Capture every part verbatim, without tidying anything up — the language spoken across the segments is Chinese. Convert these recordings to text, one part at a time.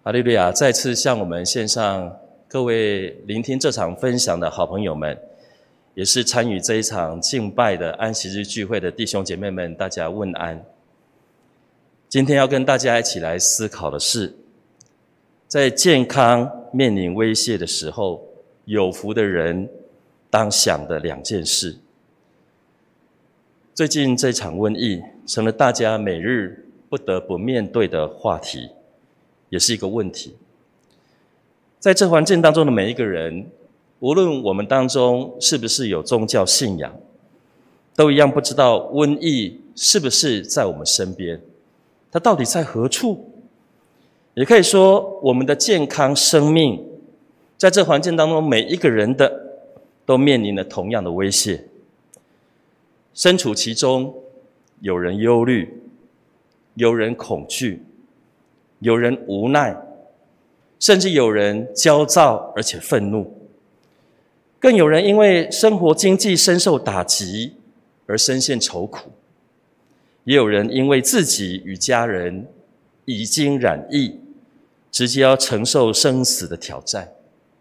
哈利路亚！再次向我们线上各位聆听这场分享的好朋友们，也是参与这一场敬拜的安息日聚会的弟兄姐妹们，大家问安。今天要跟大家一起来思考的是，在健康面临威胁的时候，有福的人当想的两件事。最近这场瘟疫成了大家每日不得不面对的话题，也是一个问题。在这环境当中的每一个人，无论我们当中是不是有宗教信仰，都一样不知道瘟疫是不是在我们身边，它到底在何处？也可以说，我们的健康生命在这环境当中，每一个人的都面临了同样的威胁。身处其中，有人忧虑，有人恐惧，有人无奈，甚至有人焦躁而且愤怒，更有人因为生活经济深受打击而深陷愁苦，也有人因为自己与家人已经染疫，直接要承受生死的挑战。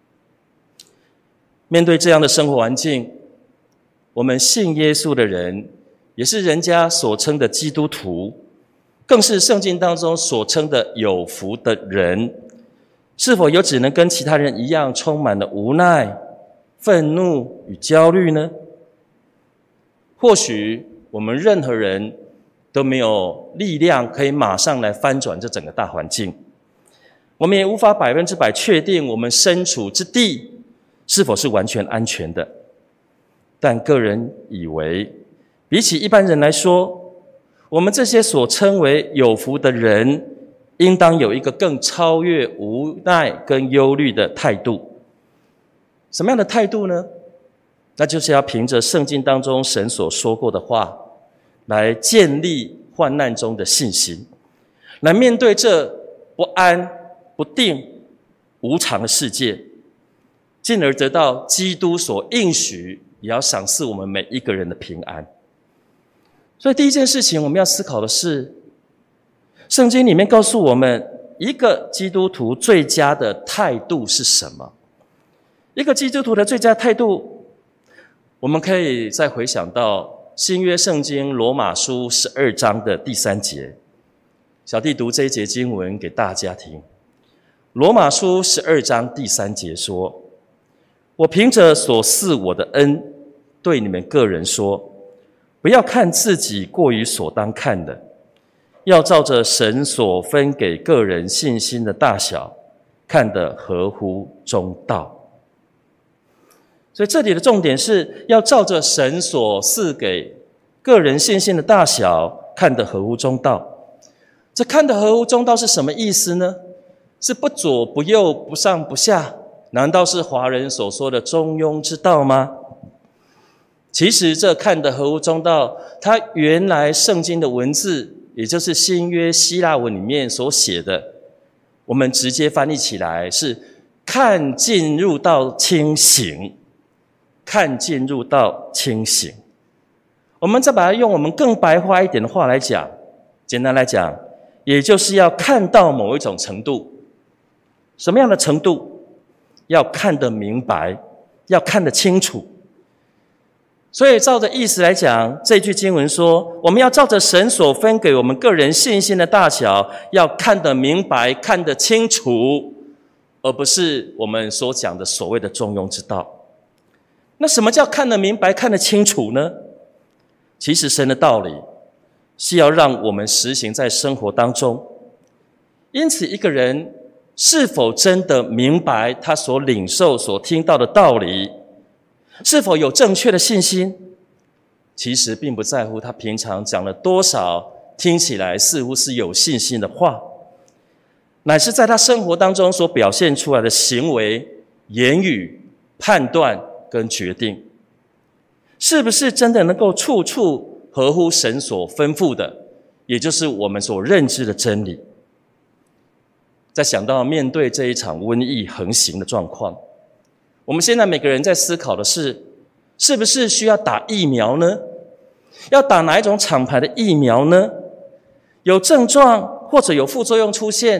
面对这样的生活环境，我们信耶稣的人，也是人家所称的基督徒，更是圣经当中所称的有福的人，是否有只能跟其他人一样充满了无奈、愤怒与焦虑呢？或许我们任何人都没有力量可以马上来翻转这整个大环境，我们也无法百分之百确定我们身处之地是否是完全安全的。但个人以为，比起一般人来说，我们这些所称为有福的人，应当有一个更超越无奈跟忧虑的态度。什么样的态度呢？那就是要凭着圣经当中神所说过的话，来建立患难中的信心，来面对这不安、不定、无常的世界，进而得到基督所应许也要赏赐我们每一个人的平安。所以第一件事情我们要思考的是，圣经里面告诉我们一个基督徒最佳的态度是什么？一个基督徒的最佳态度，我们可以再回想到新约圣经罗马书十二章的第三节。小弟读这一节经文给大家听。罗马书十二章第三节说，我凭着所赐我的恩，对你们个人说，不要看自己过于所当看的，要照着神所分给个人信心的大小，看得合乎中道。所以这里的重点是要照着神所赐给个人信心的大小，看得合乎中道。这看得合乎中道是什么意思呢？是不左不右，不上不下，难道是华人所说的中庸之道吗？其实这看得合乎中道，它原来圣经的文字，也就是新约希腊文里面所写的，我们直接翻译起来是看进入到清醒，看进入到清醒。我们再把它用我们更白话一点的话来讲，简单来讲，也就是要看到某一种程度。什么样的程度？要看得明白，要看得清楚。所以照着意思来讲，这句经文说，我们要照着神所分给我们个人信心的大小，要看得明白，看得清楚，而不是我们所讲的所谓的中庸之道。那什么叫看得明白，看得清楚呢？其实神的道理是要让我们实行在生活当中。因此一个人是否真的明白他所领受所听到的道理，是否有正确的信心，其实并不在乎他平常讲了多少听起来似乎是有信心的话，乃是在他生活当中所表现出来的行为、言语、判断跟决定，是不是真的能够处处合乎神所吩咐的，也就是我们所认知的真理。在想到面对这一场瘟疫横行的状况，我们现在每个人在思考的是，是不是需要打疫苗呢？要打哪一种厂牌的疫苗呢？有症状或者有副作用出现，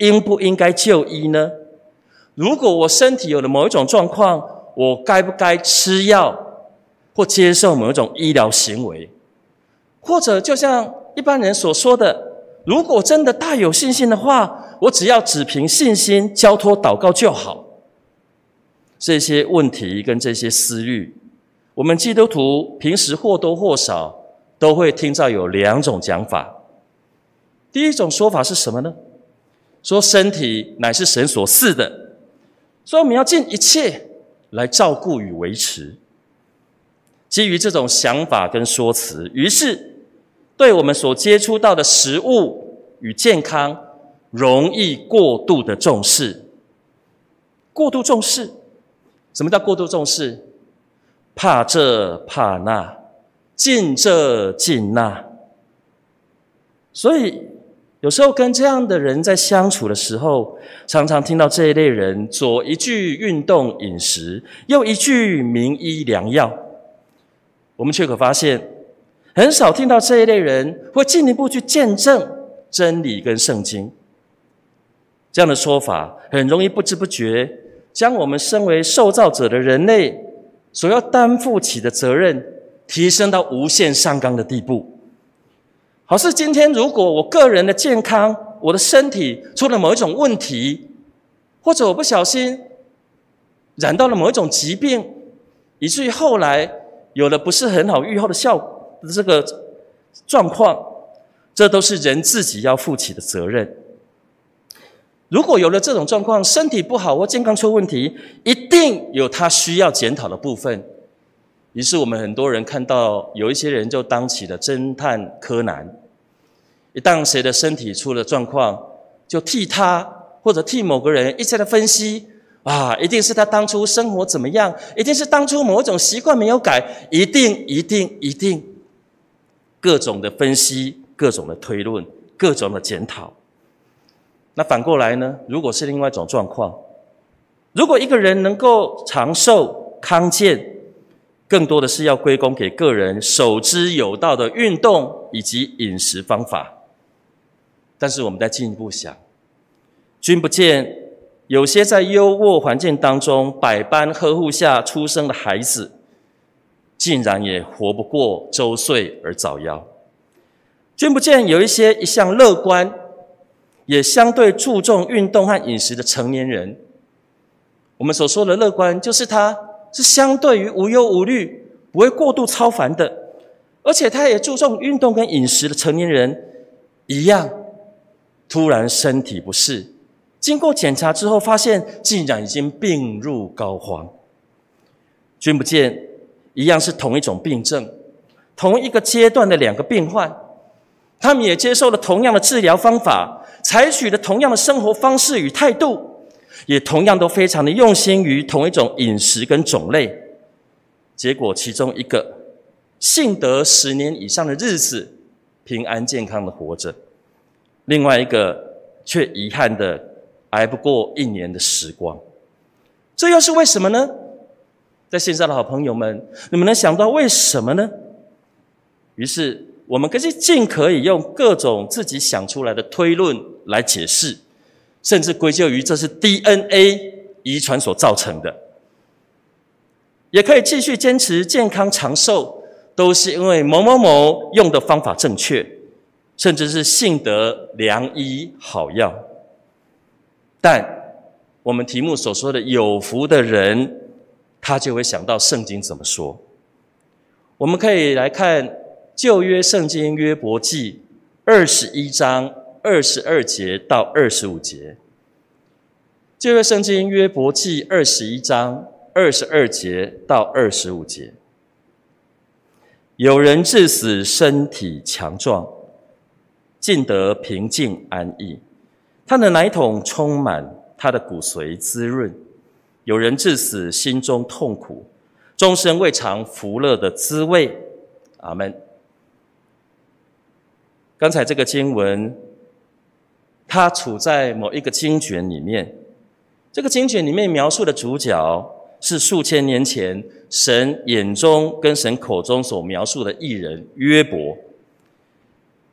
应不应该就医呢？如果我身体有了某一种状况，我该不该吃药或接受某一种医疗行为？或者就像一般人所说的，如果真的大有信心的话，我只要只凭信心交托祷告就好。这些问题跟这些思虑，我们基督徒平时或多或少都会听到有两种讲法。第一种说法是什么呢？说身体乃是神所赐的，所以我们要尽一切来照顾与维持。基于这种想法跟说辞，于是对我们所接触到的食物与健康容易过度的重视。过度重视，什么叫过度重视？怕这怕那，禁这禁那。所以有时候跟这样的人在相处的时候，常常听到这一类人左一句运动饮食，右一句名医良药。我们却可发现，很少听到这一类人会进一步去见证真理跟圣经。这样的说法很容易不知不觉将我们身为受造者的人类所要担负起的责任提升到无限上纲的地步。好似今天如果我个人的健康，我的身体出了某一种问题，或者我不小心染到了某一种疾病，以至于后来有了不是很好预后的效果的这个状况，这都是人自己要负起的责任。如果有了这种状况，身体不好或健康出问题，一定有他需要检讨的部分。于是我们很多人看到有一些人就当起了侦探柯南，一旦谁的身体出了状况，就替他或者替某个人一再的分析，啊，一定是他当初生活怎么样，一定是当初某一种习惯没有改，一定一定一定，各种的分析，各种的推论，各种的检讨。那反过来呢？如果是另外一种状况，如果一个人能够长寿康健，更多的是要归功给个人守之有道的运动以及饮食方法。但是我们再进一步想，君不见有些在优渥环境当中百般呵护下出生的孩子，竟然也活不过周岁而早夭。君不见有一些一向乐观也相对注重运动和饮食的成年人，我们所说的乐观，就是他是相对于无忧无虑，不会过度超凡的，而且他也注重运动跟饮食的成年人一样，突然身体不适，经过检查之后发现竟然已经病入膏肓。君不见一样是同一种病症，同一个阶段的两个病患，他们也接受了同样的治疗方法，采取了同样的生活方式与态度，也同样都非常的用心于同一种饮食跟种类。结果其中一个幸得十年以上的日子，平安健康的活着，另外一个却遗憾的挨不过一年的时光。这又是为什么呢？在线上的好朋友们，你们能想到为什么呢？于是我们可以尽可以用各种自己想出来的推论来解释，甚至归咎于这是 D N A 遗传所造成的。也可以继续坚持健康长寿都是因为某某某用的方法正确，甚至是幸得良医好药。但我们题目所说的有福的人，他就会想到圣经怎么说。我们可以来看旧约圣经约伯记二十一章二十二节到二十五节。旧约圣经约伯记二十一章二十二节到二十五节。有人至死身体强壮，尽得平静安逸，他的奶桶充满，他的骨髓滋润。有人至死心中痛苦，终身未尝福乐的滋味。阿们。刚才这个经文，它处在某一个经卷里面，这个经卷里面描述的主角是数千年前神眼中跟神口中所描述的义人约伯。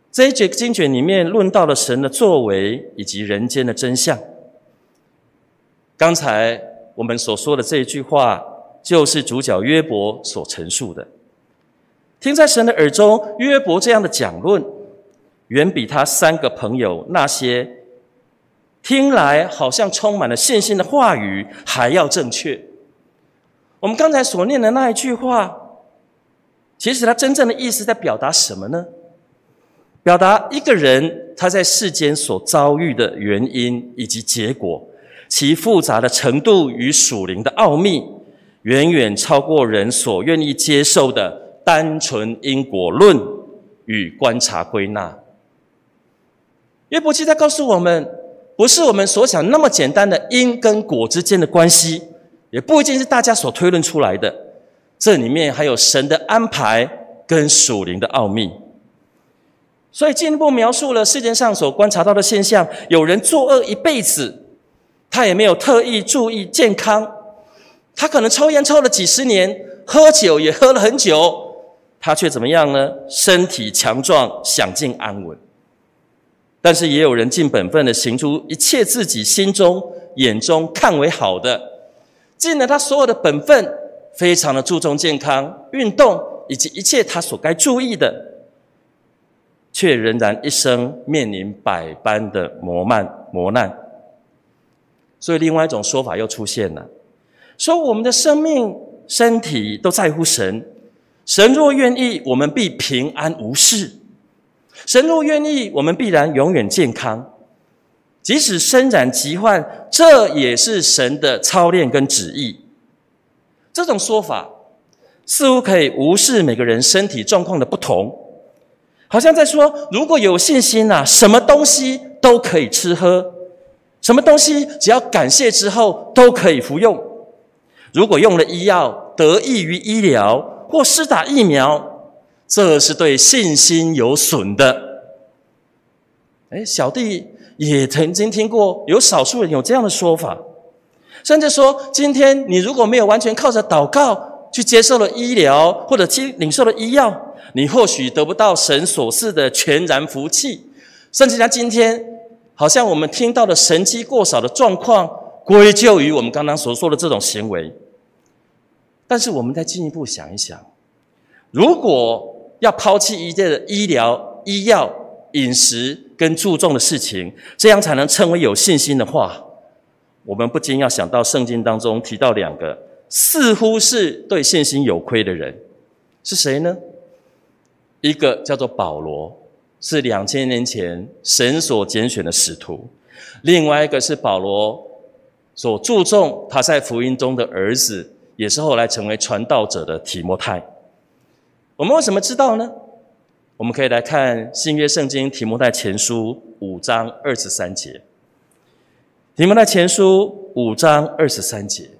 这一节经卷里面论到了神的作为以及人间的真相。刚才我们所说的这一句话，就是主角约伯所陈述的。听在神的耳中，约伯这样的讲论，远比他三个朋友那些听来好像充满了信心的话语还要正确。我们刚才所念的那一句话，其实它真正的意思在表达什么呢？表达一个人他在世间所遭遇的原因以及结果，其复杂的程度与属灵的奥秘，远远超过人所愿意接受的单纯因果论与观察归纳。约伯记在告诉我们，不是我们所想那么简单的因跟果之间的关系，也不一定是大家所推论出来的，这里面还有神的安排跟属灵的奥秘。所以进一步描述了世界上所观察到的现象，有人作恶一辈子，他也没有特意注意健康，他可能抽烟抽了几十年，喝酒也喝了很久，他却怎么样呢？身体强壮，享尽安稳。但是也有人尽本分的行出一切自己心中眼中看为好的，尽了他所有的本分，非常的注重健康、运动以及一切他所该注意的，却仍然一生面临百般的磨难磨难。所以另外一种说法又出现了，说我们的生命身体都在乎神，神若愿意，我们必平安无事，神若愿意，我们必然永远健康，即使身染疾患，这也是神的操练跟旨意。这种说法似乎可以无视每个人身体状况的不同，好像在说，如果有信心啊，什么东西都可以吃喝，什么东西只要感谢之后都可以服用。如果用了医药，得益于医疗或施打疫苗，这是对信心有损的。诶，小弟也曾经听过有少数人有这样的说法，甚至说，今天你如果没有完全靠着祷告去接受了医疗或者领受了医药，你或许得不到神所赐的全然福气，甚至像今天好像我们听到的神迹过少的状况，归咎于我们刚刚所说的这种行为。但是我们再进一步想一想，如果要抛弃一切的医疗、医药、饮食跟注重的事情，这样才能称为有信心的话，我们不禁要想到圣经当中提到两个似乎是对信心有亏的人，是谁呢？一个叫做保罗，是两千年前神所拣选的使徒；另外一个是保罗所注重他在福音中的儿子，也是后来成为传道者的提摩太。我们为什么知道呢？我们可以来看新约圣经提摩太前书五章二十三节。提摩太前书五章二十三节，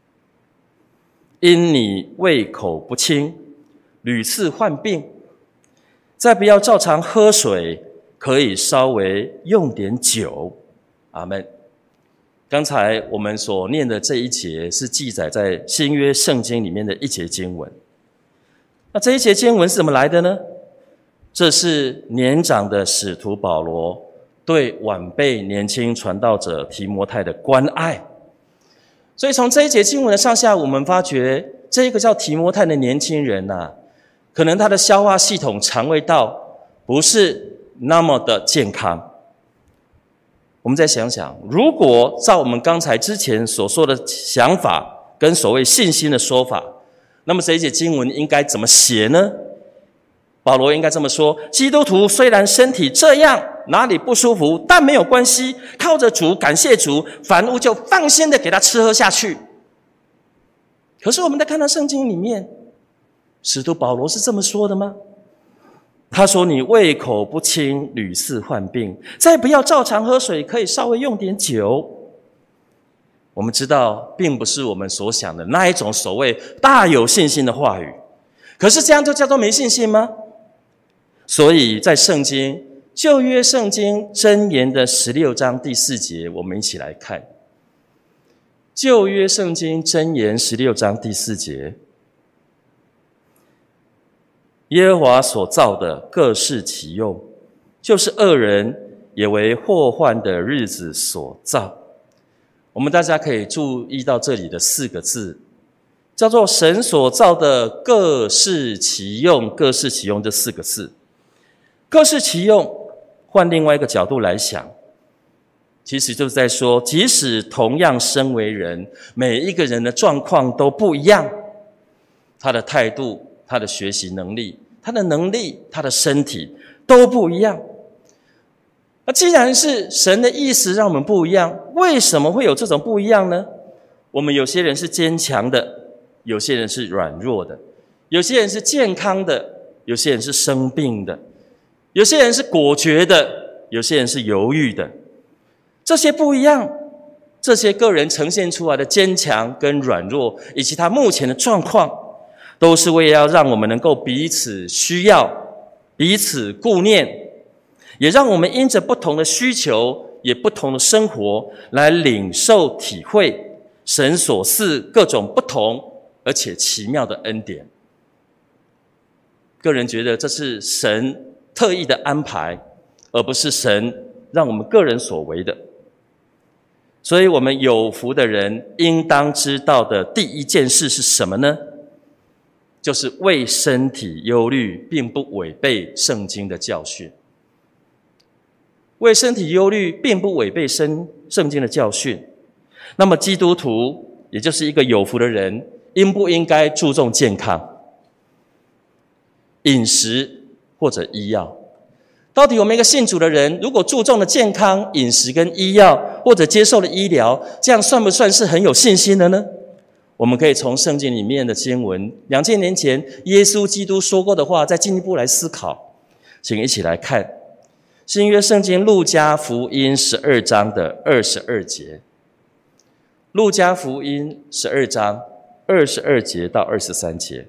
因你胃口不清，屡次患病，再不要照常喝水，可以稍微用点酒。阿们。刚才我们所念的这一节是记载在新约圣经里面的一节经文。那这一节经文是怎么来的呢？这是年长的使徒保罗对晚辈年轻传道者提摩太的关爱。所以从这一节经文的上下，我们发觉这一个叫提摩太的年轻人啊，可能他的消化系统、肠胃道不是那么的健康。我们再想想，如果照我们刚才之前所说的想法跟所谓信心的说法，那么这一节经文应该怎么写呢？保罗应该这么说：基督徒虽然身体这样，哪里不舒服，但没有关系，靠着主，感谢主，凡物就放心的给他吃喝下去。可是我们在看到圣经里面，使徒保罗是这么说的吗？他说，你胃口不清，屡次患病，再不要照常喝水，可以稍微用点酒。我们知道并不是我们所想的那一种所谓大有信心的话语，可是这样就叫做没信心吗？所以在圣经旧约圣经箴言的十六章第四节，我们一起来看旧约圣经箴言十六章第四节，耶和华所造的各适其用， 就是恶人，也为祸患的日子所造。我们大家可以注意到这里的四个字，叫做神所造的各适其用，各适其用这四个字。各适其用，换另外一个角度来想，其实就是在说，即使同样身为人，每一个人的状况都不一样，他的态度、他的学习能力、他的能力、他的身体都不一样。那既然是神的意思让我们不一样，为什么会有这种不一样呢？我们有些人是坚强的，有些人是软弱的，有些人是健康的，有些人是生病的，有些人是果决的，有些人是犹豫的。这些不一样，这些个人呈现出来的坚强跟软弱，以及他目前的状况，都是为了要让我们能够彼此需要，彼此顾念，也让我们因着不同的需求，也不同的生活，来领受体会神所赐各种不同而且奇妙的恩典。个人觉得这是神特意的安排，而不是神让我们个人所为的。所以我们有福的人应当知道的第一件事是什么呢？就是为身体忧虑，并不违背圣经的教训。为身体忧虑，并不违背圣经的教训。那么基督徒，也就是一个有福的人，应不应该注重健康、饮食或者医药？到底我们一个信主的人，如果注重了健康、饮食跟医药，或者接受了医疗，这样算不算是很有信心的呢？我们可以从圣经里面的经文，两千年前耶稣基督说过的话，再进一步来思考。请一起来看新约圣经路加福音十二章的二十二节。路加福音十二章二十二节到二十三节。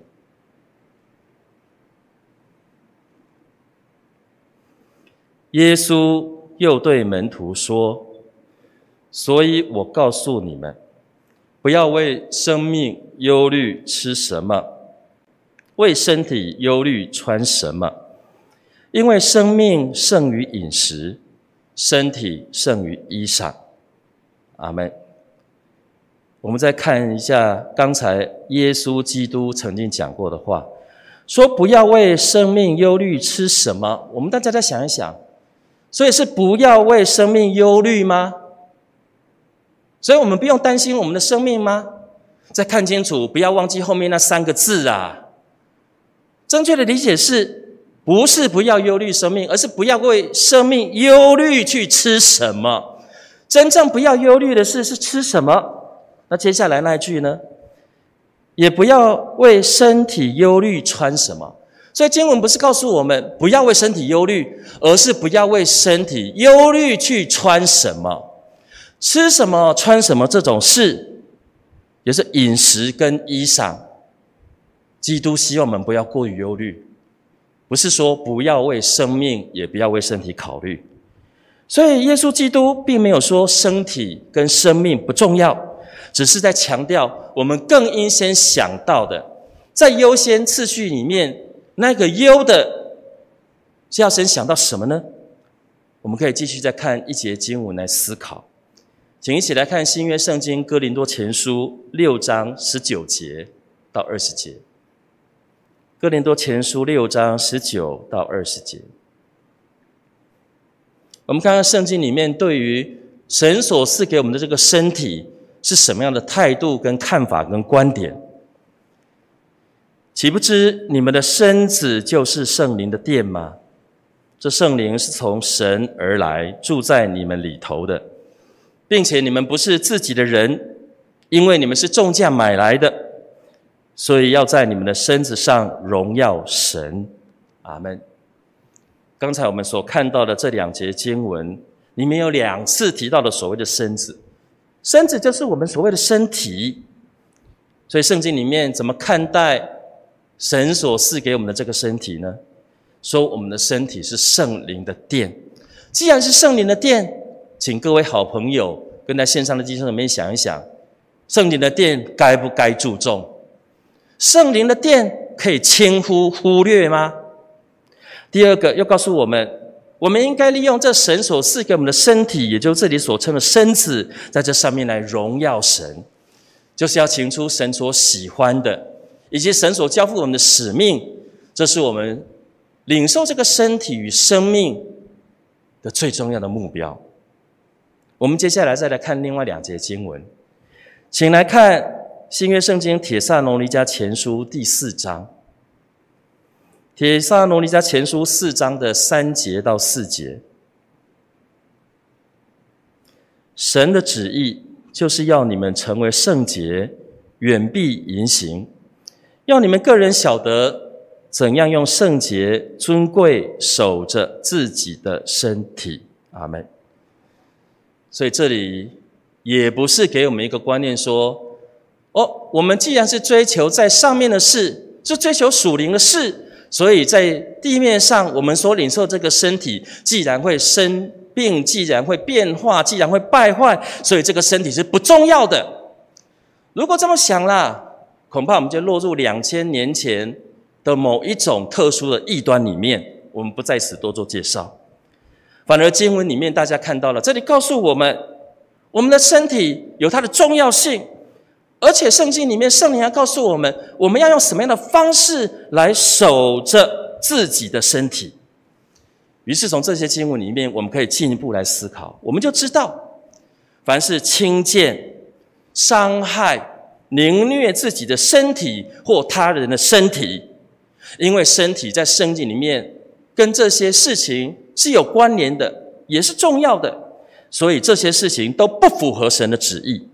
耶稣又对门徒说：所以我告诉你们，不要为生命忧虑吃什么，为身体忧虑穿什么，因为生命胜于饮食，身体胜于衣裳。阿们。我们再看一下刚才耶稣基督曾经讲过的话，说不要为生命忧虑吃什么。我们大家再想一想，所以是不要为生命忧虑吗？所以我们不用担心我们的生命吗？再看清楚，不要忘记后面那三个字啊。正确的理解是，不是不要忧虑生命，而是不要为生命忧虑去吃什么。真正不要忧虑的是，是吃什么？那接下来那一句呢？也不要为身体忧虑穿什么。所以经文不是告诉我们不要为身体忧虑，而是不要为身体忧虑去穿什么。吃什么穿什么这种事，也是饮食跟衣裳，基督希望我们不要过于忧虑，不是说不要为生命，也不要为身体考虑。所以耶稣基督并没有说身体跟生命不重要，只是在强调我们更应先想到的，在优先次序里面，那个优的是要先想到什么呢？我们可以继续再看一节经文来思考。请一起来看新约圣经哥林多前书六章十九节到二十节。哥林多前书六章十九到二十节。我们看看圣经里面对于神所赐给我们的这个身体是什么样的态度跟看法跟观点。岂不知你们的身子就是圣灵的殿吗？这圣灵是从神而来，住在你们里头的，并且你们不是自己的人，因为你们是重价买来的，所以要在你们的身子上荣耀神。阿们。刚才我们所看到的这两节经文里面有两次提到的所谓的身子，身子就是我们所谓的身体。所以圣经里面怎么看待神所赐给我们的这个身体呢？说我们的身体是圣灵的殿。既然是圣灵的殿，请各位好朋友跟在线上的弟兄姊妹想一想，圣灵的殿该不该注重？圣灵的殿可以轻忽忽略吗？第二个又告诉我们， 我们应该利用这神所赐给我们的身体，也就是这里所称的身子，在这上面来荣耀神，就是要行出神所喜欢的，以及神所交付我们的使命。这是我们领受这个身体与生命的最重要的目标。我们接下来再来看另外两节经文，请来看新约圣经帖撒罗尼迦前书第四章，帖撒罗尼迦前书四章的三节到四节。神的旨意就是要你们成为圣洁，远避淫行，要你们个人晓得怎样用圣洁尊贵守着自己的身体。阿们。所以这里也不是给我们一个观念说，哦，我们既然是追求在上面的事，是追求属灵的事，所以在地面上我们所领受这个身体既然会生病，既然会变化，既然会败坏，所以这个身体是不重要的。如果这么想啦，恐怕我们就落入两千年前的某一种特殊的异端里面，我们不在此多做介绍。反而经文里面大家看到了，这里告诉我们，我们的身体有它的重要性，而且圣经里面圣灵还告诉我们，我们要用什么样的方式来守着自己的身体。于是从这些经文里面，我们可以进一步来思考，我们就知道，凡是轻贱、伤害、凌虐自己的身体或他人的身体，因为身体在圣经里面跟这些事情是有关联的，也是重要的，所以这些事情都不符合神的旨意。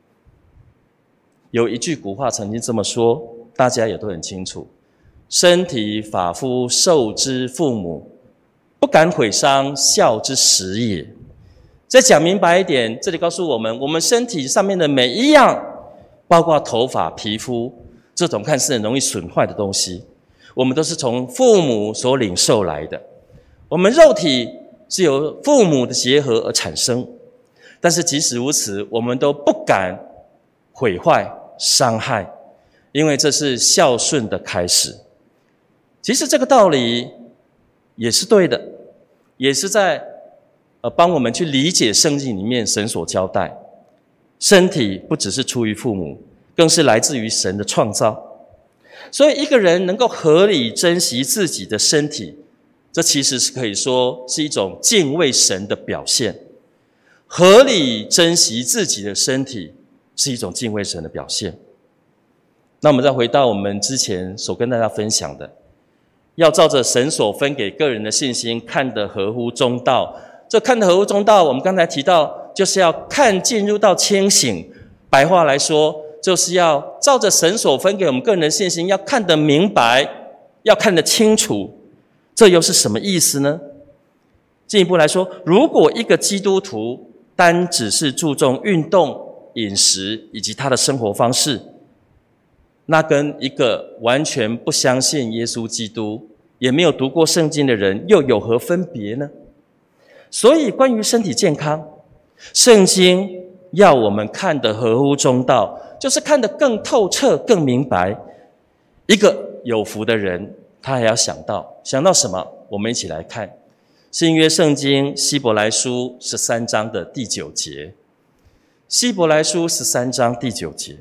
有一句古话曾经这么说，大家也都很清楚，身体发肤受之父母，不敢毁伤孝之始也。再讲明白一点，这里告诉我们，我们身体上面的每一样，包括头发、皮肤，这种看似很容易损坏的东西，我们都是从父母所领受来的。我们肉体是由父母的结合而产生，但是即使如此，我们都不敢毁坏、伤害，因为这是孝顺的开始。其实这个道理也是对的，也是在呃帮我们去理解圣经里面神所交代，身体不只是出于父母，更是来自于神的创造。所以一个人能够合理珍惜自己的身体，这其实是可以说是一种敬畏神的表现。合理珍惜自己的身体是一种敬畏神的表现。那我们再回到我们之前所跟大家分享的，要照着神所分给个人的信心，看得合乎中道。这看得合乎中道，我们刚才提到，就是要看进入到清醒。白话来说，就是要照着神所分给我们个人的信心，要看得明白，要看得清楚。这又是什么意思呢？进一步来说，如果一个基督徒单只是注重运动、饮食以及他的生活方式，那跟一个完全不相信耶稣基督，也没有读过圣经的人又有何分别呢？所以关于身体健康，圣经要我们看得合乎中道，就是看得更透彻、更明白。一个有福的人，他还要想到想到什么？我们一起来看新约圣经希伯来书十三章的第九节。希伯来书十三章第九节，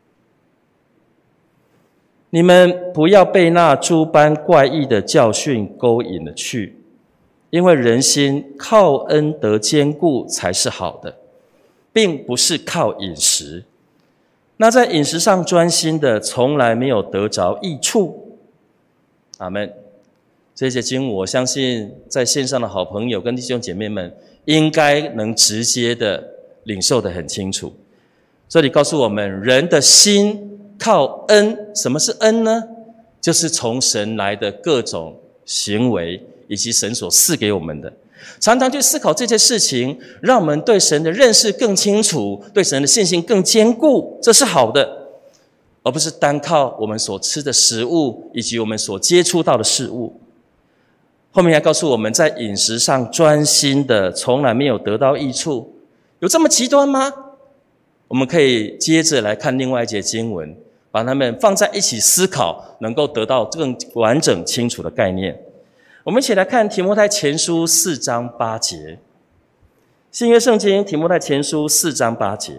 你们不要被那诸般怪异的教训勾引了去，因为人心靠恩得坚固才是好的，并不是靠饮食。那在饮食上专心的，从来没有得着益处。阿们。这些经文，我相信在线上的好朋友跟弟兄姐妹们，应该能直接的领受得很清楚。这里告诉我们，人的心靠恩。什么是恩呢？就是从神来的各种行为，以及神所赐给我们的。常常去思考这些事情，让我们对神的认识更清楚，对神的信心更坚固，这是好的，而不是单靠我们所吃的食物，以及我们所接触到的事物。后面还告诉我们，在饮食上专心的，从来没有得到益处。有这么极端吗？我们可以接着来看另外一节经文，把它们放在一起思考，能够得到更完整清楚的概念。 我们一起来看提摩太前书四章八节。新约圣经提摩太前书四章八节。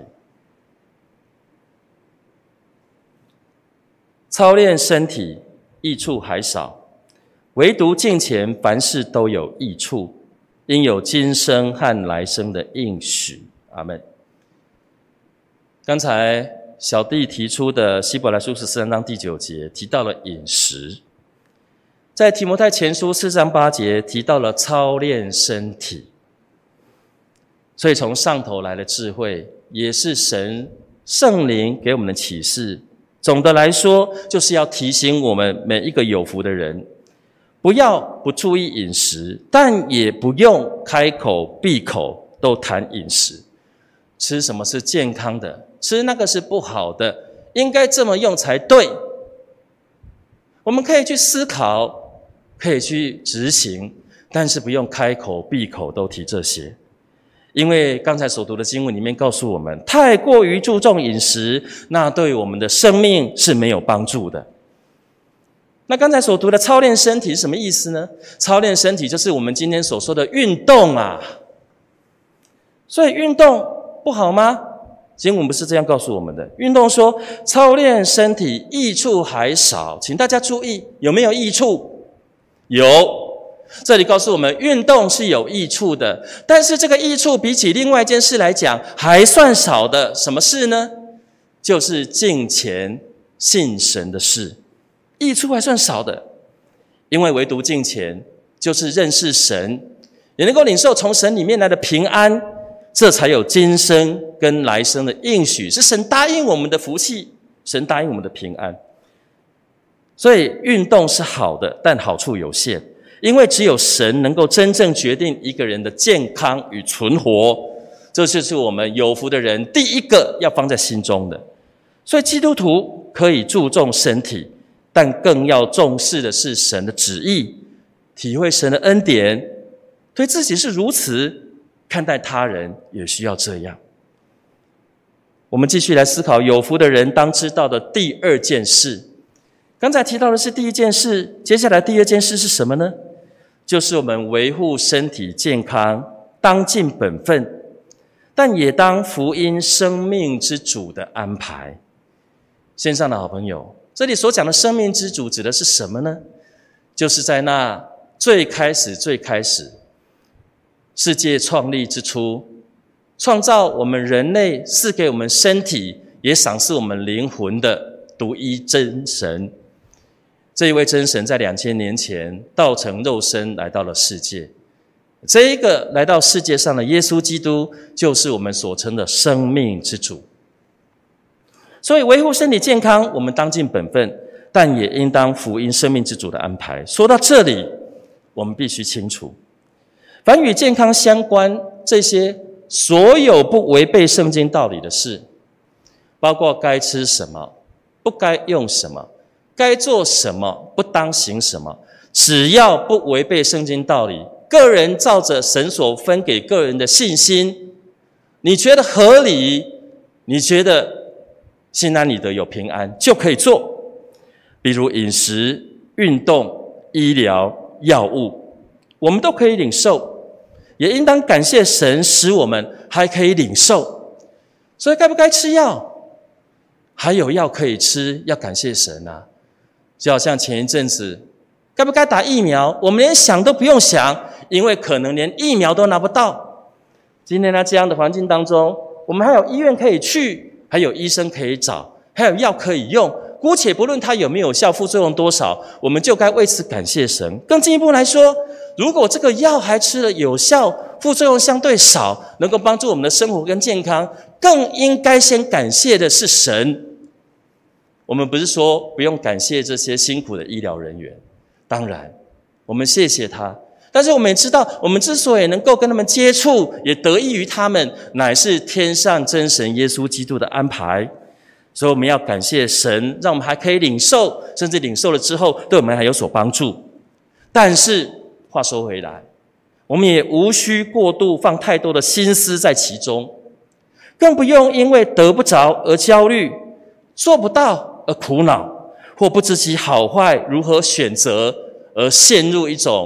操练身体益处还少，唯独敬虔凡事都有益处，因有今生和来生的应许。阿们。刚才小弟提出的希伯来书十三章第九节提到了饮食，在提摩太前书四章八节提到了操练身体。所以从上头来的智慧，也是神圣灵给我们的启示。总的来说，就是要提醒我们每一个有福的人，不要不注意饮食，但也不用开口闭口都谈饮食。吃什么是健康的，吃那个是不好的，应该这么用才对。我们可以去思考，可以去执行，但是不用开口闭口都提这些。因为刚才所读的经文里面告诉我们，太过于注重饮食，那对我们的生命是没有帮助的。那刚才所读的操练身体是什么意思呢？操练身体就是我们今天所说的运动啊。所以运动不好吗？经文不是这样告诉我们的。运动说操练身体益处还少，请大家注意，有没有益处？有。这里告诉我们运动是有益处的，但是这个益处比起另外一件事来讲还算少的。什么事呢？就是敬虔信神的事，益处还算少的。因为唯独敬虔就是认识神，也能够领受从神里面来的平安，这才有今生跟来生的应许，是神答应我们的福气，神答应我们的平安。所以运动是好的，但好处有限。因为只有神能够真正决定一个人的健康与存活，这就是我们有福的人第一个要放在心中的。所以基督徒可以注重身体，但更要重视的是神的旨意，体会神的恩典，对自己是如此，看待他人也需要这样。我们继续来思考有福的人当知道的第二件事。刚才提到的是第一件事，接下来第二件事是什么呢？就是我们维护身体健康，当尽本分，但也当福音生命之主的安排。线上的好朋友，这里所讲的生命之主指的是什么呢？就是在那最开始最开始世界创立之初，创造我们人类，赐给我们身体，也赏赐我们灵魂的独一真神。这一位真神在两千年前道成肉身来到了世界，这一个来到世界上的耶稣基督就是我们所称的生命之主。所以维护身体健康，我们当尽本分，但也应当福音生命之主的安排。说到这里，我们必须清楚，凡与健康相关这些所有不违背圣经道理的事，包括该吃什么，不该用什么，该做什么，不当行什么，只要不违背圣经道理，个人照着神所分给个人的信心，你觉得合理，你觉得心安理得有平安，就可以做。比如饮食、运动、医疗、药物，我们都可以领受，也应当感谢神使我们还可以领受。所以该不该吃药？还有药可以吃，要感谢神啊。就好像前一阵子该不该打疫苗，我们连想都不用想，因为可能连疫苗都拿不到。今天在这样的环境当中，我们还有医院可以去，还有医生可以找，还有药可以用，姑且不论它有没有效，副作用多少，我们就该为此感谢神。更进一步来说，如果这个药还吃了有效，副作用相对少，能够帮助我们的生活跟健康，更应该先感谢的是神。我们不是说不用感谢这些辛苦的医疗人员，当然我们谢谢他，但是我们也知道，我们之所以能够跟他们接触，也得益于他们，乃是天上真神耶稣基督的安排。所以我们要感谢神，让我们还可以领受，甚至领受了之后对我们还有所帮助。但是话说回来，我们也无需过度放太多的心思在其中，更不用因为得不着而焦虑，做不到而苦恼，或不知其好坏如何选择而陷入一种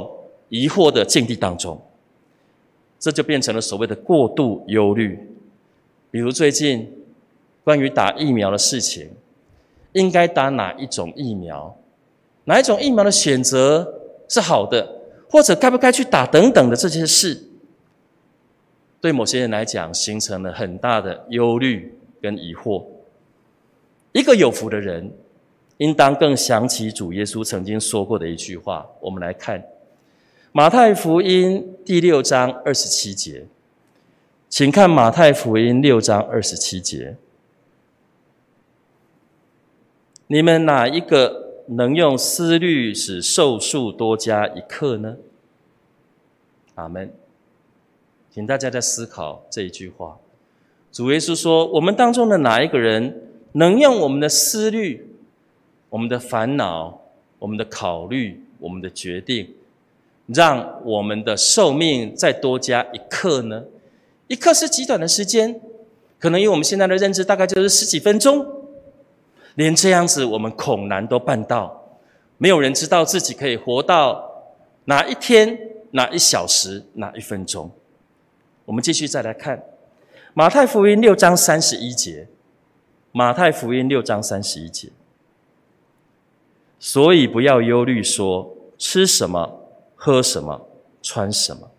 疑惑的境地当中，这就变成了所谓的过度忧虑。比如最近关于打疫苗的事情，应该打哪一种疫苗，哪一种疫苗的选择是好的，或者该不该去打等等的这些事，对某些人来讲形成了很大的忧虑跟疑惑。一个有福的人应当更想起主耶稣曾经说过的一句话。我们来看马太福音第六章二十七节，请看马太福音六章二十七节，你们哪一个能用思虑使寿数多加一刻呢？阿们。请大家在思考这一句话。主耶稣说，我们当中的哪一个人能用我们的思虑、我们的烦恼、我们的考虑、我们的决定，让我们的寿命再多加一刻呢？一刻是极短的时间，可能以我们现在的认知大概就是十几分钟，连这样子我们恐难都办到。没有人知道自己可以活到哪一天、哪一小时、哪一分钟。我们继续再来看马太福音六章三十一节，马太福音六章三十一节，所以不要忧虑说吃什么、喝什么、穿什么。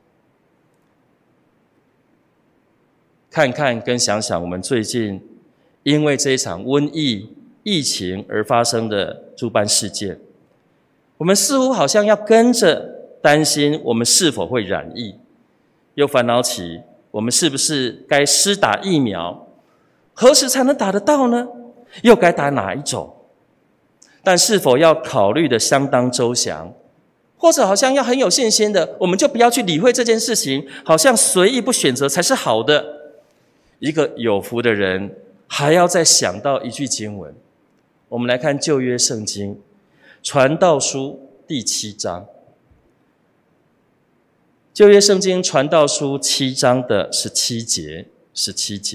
看看跟想想我们最近因为这一场瘟疫疫情而发生的诸般事件，我们似乎好像要跟着担心我们是否会染疫，又烦恼起我们是不是该施打疫苗，何时才能打得到呢？又该打哪一种？但是否要考虑的相当周详，或者好像要很有信心的，我们就不要去理会这件事情，好像随意不选择才是好的。一个有福的人还要再想到一句经文，我们来看旧约圣经传道书第七章，旧约圣经传道书七章的十七节，十七节，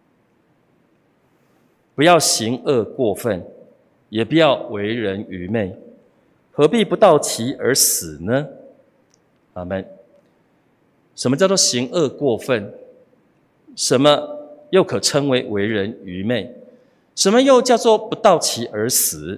不要行恶过分，也不要为人愚昧，何必不到期而死呢？阿们。什么叫做行恶过分？什么又可称为为人愚昧？什么又叫做不到期而死？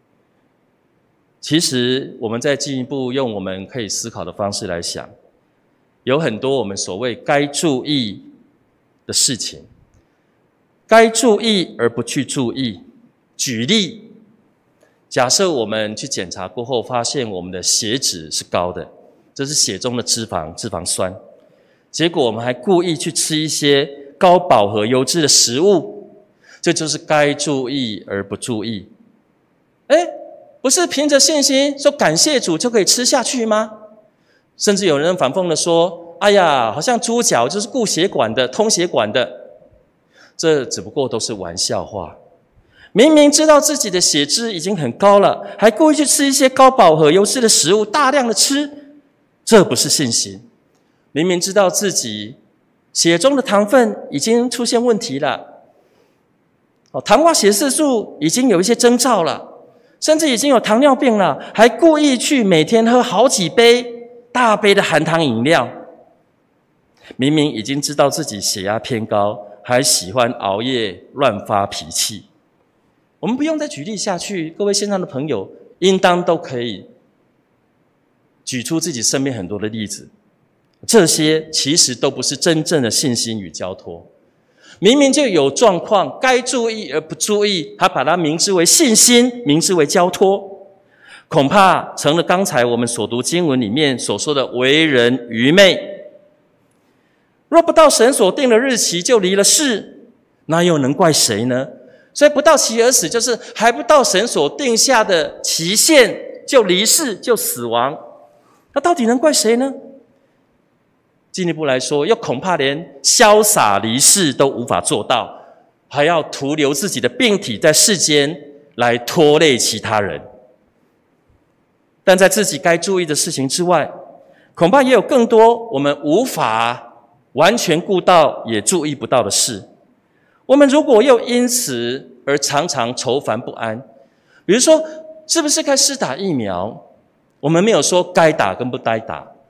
其实我们再进一步用我们可以思考的方式来想，有很多我们所谓该注意的事情，该注意而不去注意。举例，假设我们去检查过后发现我们的血脂是高的，这是血中的脂肪，脂肪酸，结果我们还故意去吃一些高饱和油脂的食物，这就是该注意而不注意。诶，不是凭着信心说感谢主就可以吃下去吗？甚至有人反讽的说，哎呀，好像猪脚就是固血管的、通血管的，这只不过都是玩笑话。明明知道自己的血脂已经很高了，还故意去吃一些高饱和油脂的食物，大量的吃，这不是信心。明明知道自己血中的糖分已经出现问题了，糖化血色素已经有一些征兆了，甚至已经有糖尿病了，还故意去每天喝好几杯大杯的含糖饮料。明明已经知道自己血压偏高，还喜欢熬夜乱发脾气。我们不用再举例下去，各位线上的朋友应当都可以举出自己身边很多的例子，这些其实都不是真正的信心与交托。明明就有状况，该注意而不注意，还把它明知为信心，明知为交托，恐怕成了刚才我们所读经文里面所说的为人愚昧。若不到神所定的日期就离了世，那又能怪谁呢？所以不到期而死，就是还不到神所定下的期限就离世就死亡，那到底能怪谁呢？进一步来说，又恐怕连潇洒离世都无法做到，还要徒留自己的病体在世间来拖累其他人。但在自己该注意的事情之外，恐怕也有更多我们无法完全顾到也注意不到的事。我们如果又因此而常常愁烦不安，比如说是不是该施打疫苗，我们没有说该打跟不该打，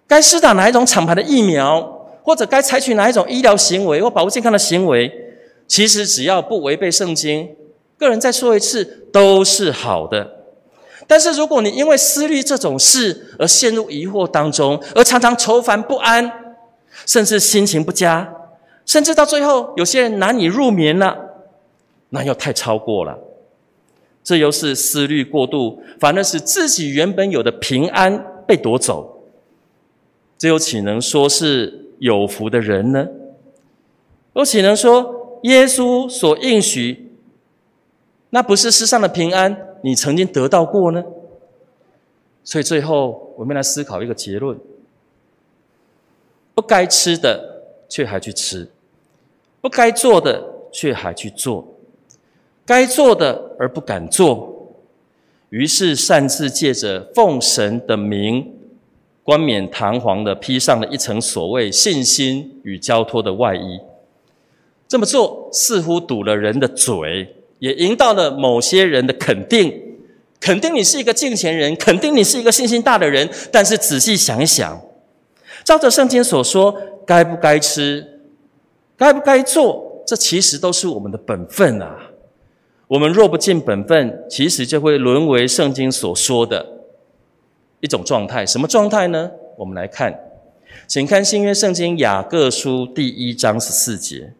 该施打哪一种厂牌的疫苗，或者该采取哪一种医疗行为或保护健康的行为，其实只要不违背圣经，个人再说一次，都是好的。但是如果你因为思虑这种事而陷入疑惑当中，而常常愁烦不安，甚至心情不佳，甚至到最后有些人难以入眠了，那又太超过了。这又是思虑过度，反而使自己原本有的平安被夺走，这又岂能说是有福的人呢？又岂能说耶稣所应许，那不是世上的平安你曾经得到过呢？所以最后我们来思考一个结论：不该吃的却还去吃，不该做的却还去做，该做的而不敢做，于是擅自借着奉神的名，冠冕堂皇的披上了一层所谓信心与交托的外衣。这么做似乎堵了人的嘴，也赢到了某些人的肯定，肯定你是一个敬虔人，肯定你是一个信心大的人。但是仔细想一想，照着圣经所说，该不该吃，该不该做，这其实都是我们的本分啊。我们若不尽本分，其实就会沦为圣经所说的一种状态。什么状态呢？我们来看，请看新约圣经雅各书第一章十四节。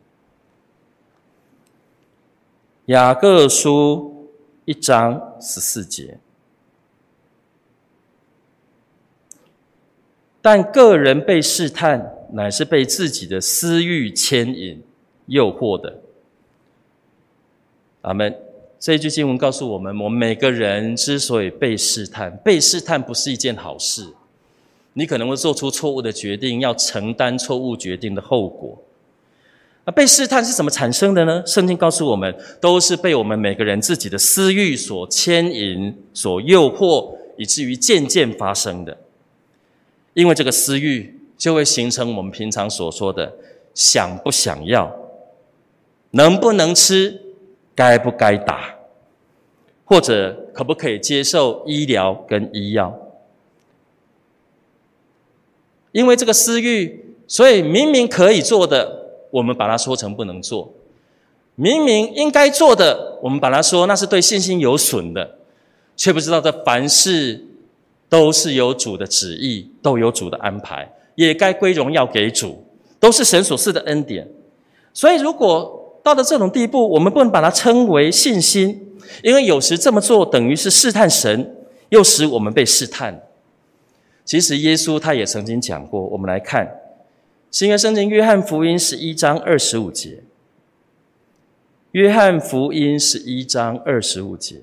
雅各书一章十四节，但个人被试探，乃是被自己的私欲牵引、诱惑的。阿们。这一句经文告诉我们，我们每个人之所以被试探，被试探不是一件好事。你可能会做出错误的决定，要承担错误决定的后果。那被试探是怎么产生的呢？圣经告诉我们，都是被我们每个人自己的私欲所牵引、所诱惑，以至于渐渐发生的。因为这个私欲，就会形成我们平常所说的想不想要，能不能吃，该不该打，或者可不可以接受医疗跟医药。因为这个私欲，所以明明可以做的，我们把它说成不能做；明明应该做的，我们把它说那是对信心有损的，却不知道这凡事都是有主的旨意，都有主的安排，也该归荣耀给主，都是神所赐的恩典。所以如果到了这种地步，我们不能把它称为信心，因为有时这么做等于是试探神，又使我们被试探。其实耶稣他也曾经讲过，我们来看新约圣经约翰福音十一章二十五节。约翰福音十一章二十五节，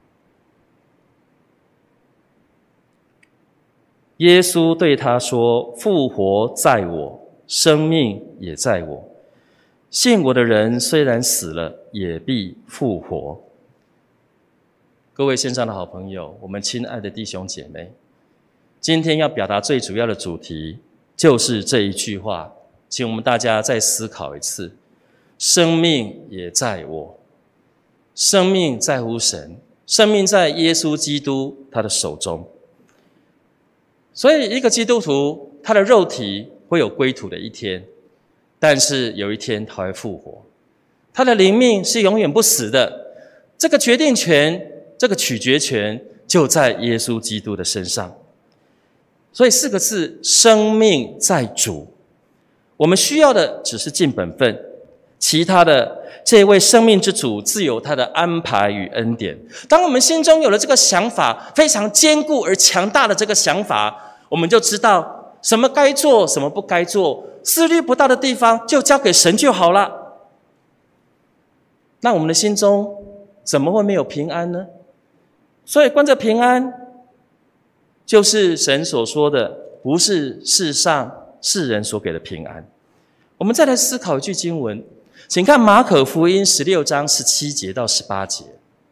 耶稣对他说：复活在我，生命也在我。信我的人虽然死了，也必复活。各位线上的好朋友，我们亲爱的弟兄姐妹，今天要表达最主要的主题就是这一句话，请我们大家再思考一次：生命也在我。生命在乎神，生命在耶稣基督他的手中。所以一个基督徒，他的肉体会有归土的一天，但是有一天他会复活，他的灵命是永远不死的。这个决定权，这个取决权就在耶稣基督的身上。所以四个字：生命在主。我们需要的只是尽本分，其他的这位生命之主自有他的安排与恩典。当我们心中有了这个想法，非常坚固而强大的这个想法，我们就知道什么该做，什么不该做，思虑不到的地方就交给神就好了。那我们的心中怎么会没有平安呢？所以关着平安，就是神所说的，不是世上世人所给的平安。我们再来思考一句经文，请看马可福音十六章十七节到十八节。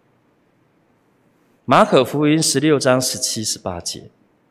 马可福音十六章十七、十八节。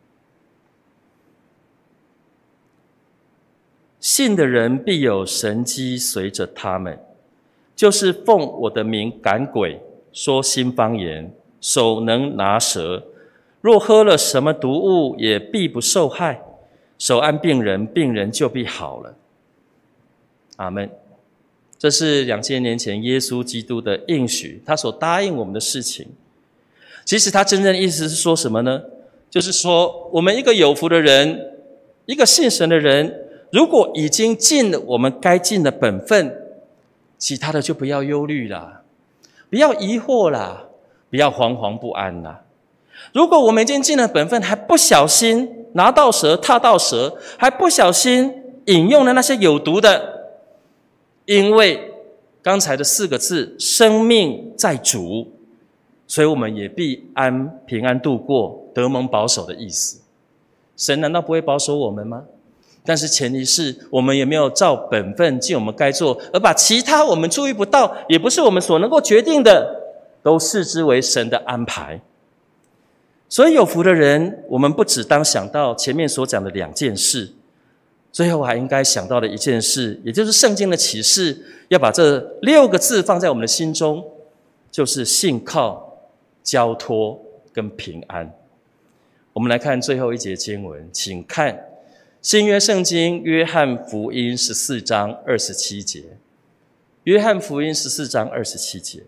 信的人必有神迹随着他们，就是奉我的名赶鬼，说新方言，手能拿蛇，若喝了什么毒物，也必不受害。 手按病人，病人就必好了。阿们。这是两千年前耶稣基督的应许，他所答应我们的事情。其实他真正的意思是说什么呢？就是说，我们一个有福的人，一个信神的人，如果已经尽了我们该尽的本分，其他的就不要忧虑啦，不要疑惑啦，不要惶惶不安啦。如果我们已经尽了本分，还不小心拿到蛇踏到蛇，还不小心饮用了那些有毒的，因为刚才的四个字生命在主，所以我们也必安平安度过，得蒙保守的意思。神难道不会保守我们吗？但是前提是我们也没有照本分尽我们该做，而把其他我们注意不到，也不是我们所能够决定的，都视之为神的安排。所以有福的人，我们不只当想到前面所讲的两件事，最后还应该想到的一件事，也就是圣经的启示，要把这六个字放在我们的心中，就是信靠、交托跟平安。我们来看最后一节经文，请看新约圣经约翰福音十四章二十七节。约翰福音十四章二十七节。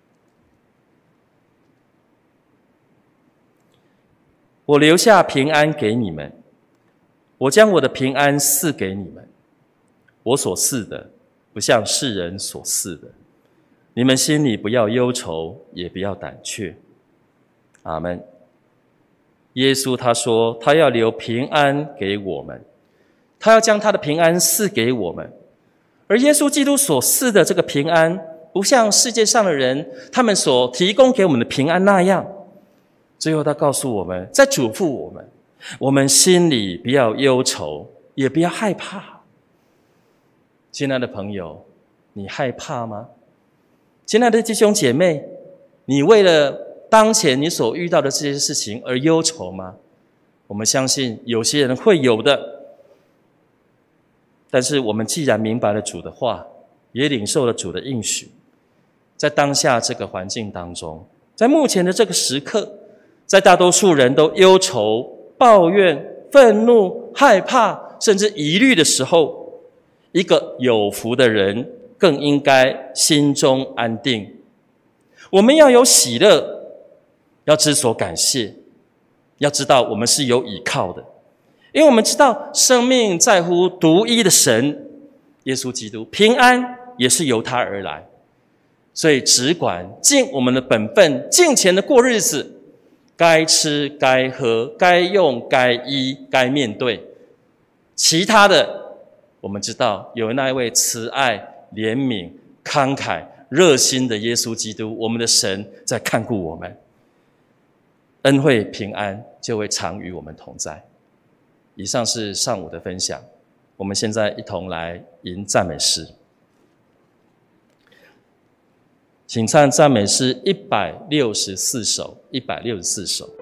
我留下平安给你们，我将我的平安赐给你们，我所赐的不像世人所赐的，你们心里不要忧愁，也不要胆怯。阿们。耶稣他说，他要留平安给我们，他要将他的平安赐给我们。而耶稣基督所赐的这个平安，不像世界上的人他们所提供给我们的平安那样。最后他告诉我们，在嘱咐我们，我们心里不要忧愁，也不要害怕。亲爱的朋友，你害怕吗？亲爱的弟兄姐妹，你为了当前你所遇到的这些事情而忧愁吗？我们相信有些人会有的，但是我们既然明白了主的话，也领受了主的应许，在当下这个环境当中，在目前的这个时刻，在大多数人都忧愁、抱怨、愤怒、害怕甚至疑虑的时候，一个有福的人更应该心中安定。我们要有喜乐，要知所感谢，要知道我们是有倚靠的，因为我们知道生命在乎独一的神耶稣基督，平安也是由他而来。所以只管尽我们的本分，尽前的过日子，该吃该喝该用该医该面对，其他的我们知道有那一位慈爱怜悯慷慨热心的耶稣基督，我们的神在看顾我们，恩惠平安就会常与我们同在。以上是上午的分享，我们现在一同来吟赞美诗。请唱赞美诗一百六十四首，一百六十四首。